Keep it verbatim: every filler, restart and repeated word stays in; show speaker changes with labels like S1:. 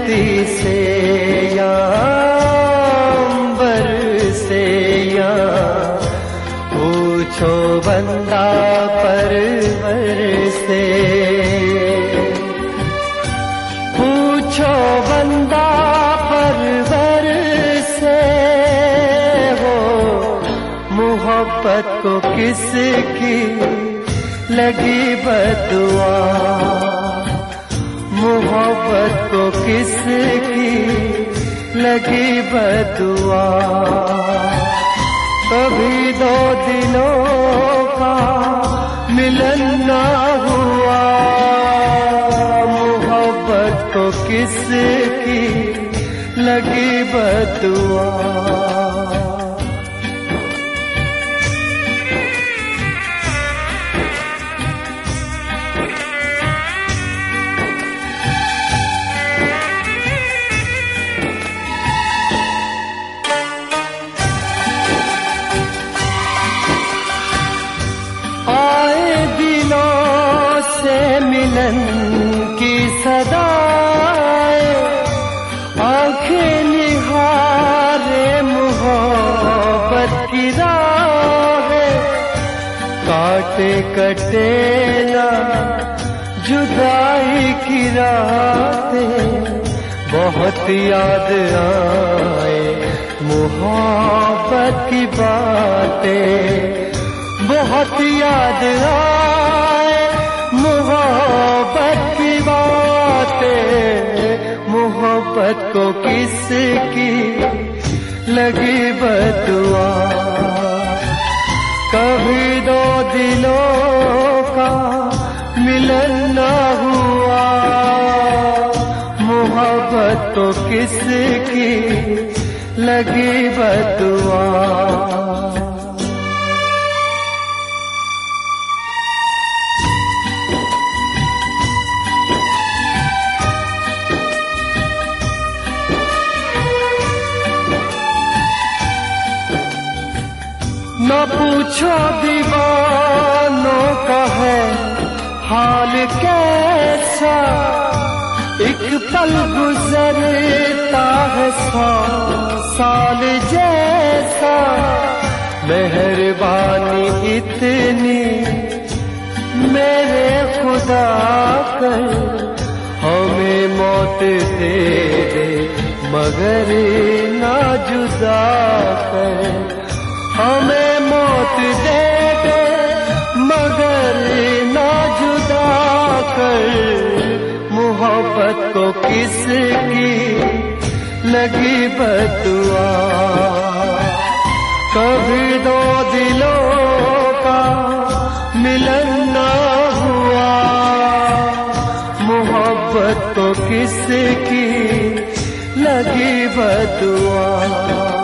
S1: धरती से या अंबर से या पूछो बंदा परवर से, पूछो बंदा परवर से हो मोहब्बत को किसकी लगी बदुआ, मोहब्बत को किसकी लगी बदुआ। कभी दो दिलों का मिलन ना हुआ, मोहब्बत को किसकी लगी बदुआ। मिलन की सदाएं आंखें निहारे मोहब्बत की राहें, काटे कटे ना जुदाई की रातें, बहुत याद आए मोहब्बत की बातें, बहुत याद आए मोहब्बत की बातें। मोहब्बत को किसकी लगी बदुआ, कभी दो दिलों का मिलन ना हुआ, मोहब्बत को किसकी लगी बदुआ। न पूछो दीवानों का है हाल कैसा, एक पल गुजरता है सौ साल जैसा। मेहरबानी इतनी मेरे खुदा कर, हमें मौत दे दे मगर ना जुदा कर, हमें मौत दे दे मगर ना जुदा कर। मोहब्बत को किसकी लगी बदुआ, कभी दो दिलों का मिलन ना हुआ, मोहब्बत को किसकी लगी बदुआ।